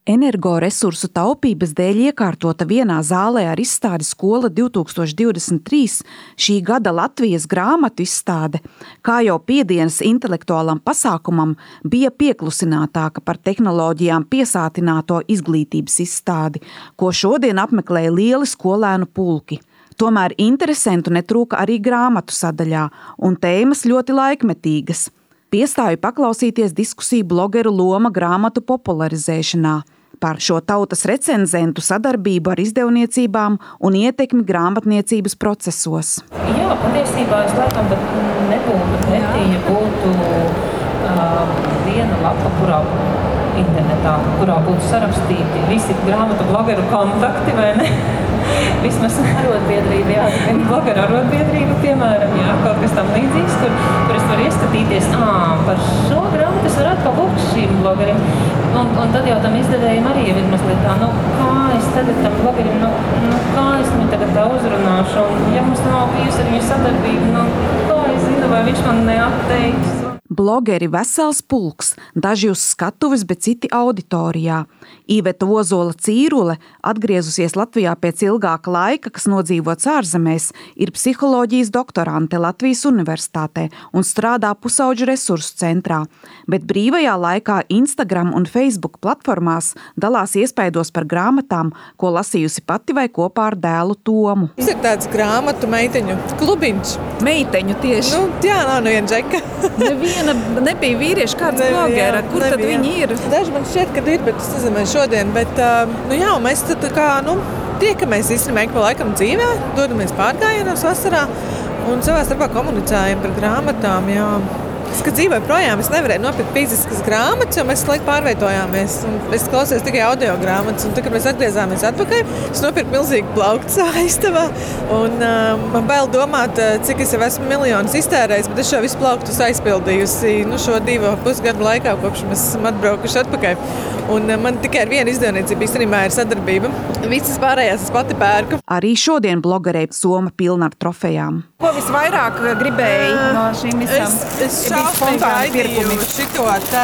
Energoresursu taupības dēļ iekārtota vienā zālē ar izstādi Skola 2023 šī gada Latvijas grāmatu izstāde, kā jau piedienas intelektuālam pasākumam, bija pieklusinātāka par tehnoloģijām piesātināto izglītības izstādi, ko šodien apmeklēja lieli skolēnu pulki. Tomēr interesentu netrūka arī grāmatu sadaļā, un tēmas ļoti laikmetīgas. Piestāju paklausīties diskusiju blogeru loma grāmatu popularizēšanā, par šo tautas recenzentu sadarbību ar izdevniecībām un ietekmi grāmatniecības procesos. Jā, patiesībā es laikam nebūtu pretī, ja būtu viena lapa, kurā būtu sarakstīti visi grāmatu blogeru kontakti, vai ne? Vismaz arotbiedrība, jā, blogeru arotbiedrība, piemēram, jā, kaut kas tam līdzīgs, kur es varu ieskatīties, par šo grāmatu es varētu palūgt šīm blogerim. Un tad jau tam izdevējiem arī ir mazliet tā, kā es tagad tam blogerim, kā es viņu tagad tā uzrunāšu, un ja mums nav bijusi ar viņu sadarbība, kā es zinu, vai viņš man neatteiks. Blogeri vesels pulks, daži uz skatuves, bet citi auditorijā. Iveta Ozola Cīrule, atgriezusies Latvijā pēc ilgāka laika, kas nodzīvots ārzemēs, ir psiholoģijas doktorante Latvijas Universitātē un strādā Pusauģu resursu centrā, bet brīvajā laikā Instagram un Facebook platformās dalās iespaidos par grāmatām, ko lasījusi pati vai kopā ar dēlu Tomu. Tas ir tāds grāmatu meiteņu klubiņš. Meiteņu tieši. Jā, nav viena džeka. Neviena nebija vīrieši, kāds blogera, kur tad viņi ir? Daži man šķiet, ka ir, bet es nezinu šodien, bet mēs tad tiekamies īstenībā pa laikam dzīvē, dodamies pārgājienos vasarā un savā starpā komunicējam par grāmatām, jā. Kad dzīvoju projām, es nevarēju nopirkt fiziskas grāmatas, jo mēs laiku pārveitojāmies. Es klausījos tikai audio grāmatas, un tad, kad mēs atgriezāmies atpakaļ, es nopirku milzīgu plauktu savā istabā. Un man bail domāt, cik es jau esmu miljonus iztērējis, bet es šo visu plauktus aizpildījusi šo 2,5 gadu laikā, kopš mēs esam atbraukuši atpakaļ. Un man tikai ar vienu izdevniecību īstenībā ir sadarbība. Visas pārējās es pati pērku. Arī šodien blogerei soma pilna ar trofejām. Ko visvairāk gribēji no šīm visām? Es šausmīgi gaidīju šito te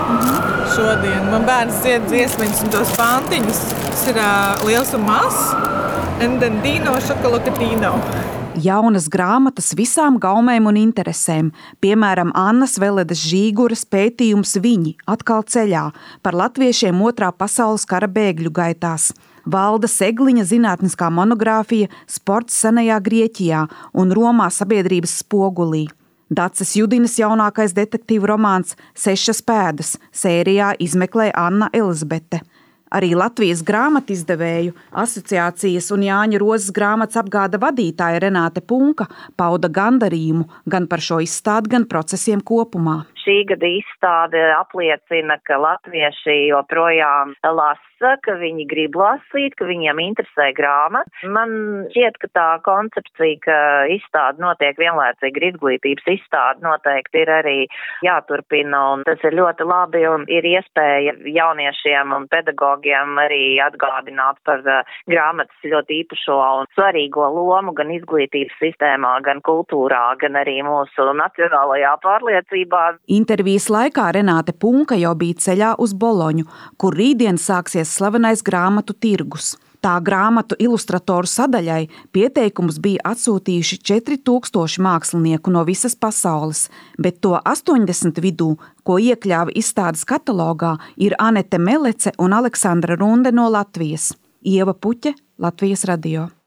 šodien. Man bērns dzied dziesmiņas un tos pantiņus. Tas ir liels un mazs. Endendino šokolokatino. Jaunas grāmatas visām gaumēm un interesēm, piemēram, Annas Veledes Žīguras pētījums Viņi atkal ceļā par latviešiem Otrā pasaules kara bēgļu gaitās, Valda Segliņa zinātniskā monogrāfija Sports senajā Grieķijā un Romā sabiedrības spogulī. Daces Judinas jaunākais detektīvu romāns 6 pēdas sērijā izmeklē Anna Elizabete. Arī Latvijas grāmatizdevēju asociācijas un Jāņa Rozes grāmatas apgāda vadītāja Renāte Punka pauda gandarījumu gan par šo izstādi, gan procesiem kopumā. Šī gada izstāde apliecina, ka latvieši joprojām lasa, ka viņi grib lasīt, ka viņiem interesē grāmatas. Man šķiet, ka tā koncepcija, ka izstāde notiek vienlaicīgi ar izglītības izstādi, noteikti ir arī jāturpina, un tas ir ļoti labi, un ir iespēja jauniešiem un pedagogiem arī atgādināt par grāmatas ļoti īpašo un svarīgo lomu gan izglītības sistēmā, gan kultūrā, gan arī mūsu nacionālajā pārliecībā. Intervijas laikā Renāte Punka jau bija ceļā uz Boloņu, kur rītdien sāksies slavenais grāmatu tirgus. Tā grāmatu ilustratoru sadaļai pieteikumus bija atsūtījuši 4000 mākslinieku no visas pasaules, bet to 80 vidū, ko iekļāva izstādes katalogā, ir Anete Melece un Aleksandra Runde no Latvijas. Ieva Puķe, Latvijas radio.